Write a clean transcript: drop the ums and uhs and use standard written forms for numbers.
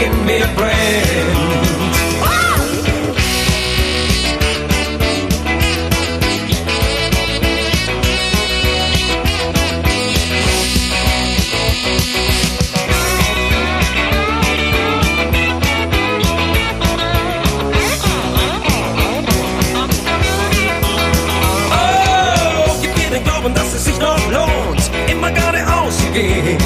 in mir brennt. Dass es sich noch lohnt, immer geradeaus zu gehen.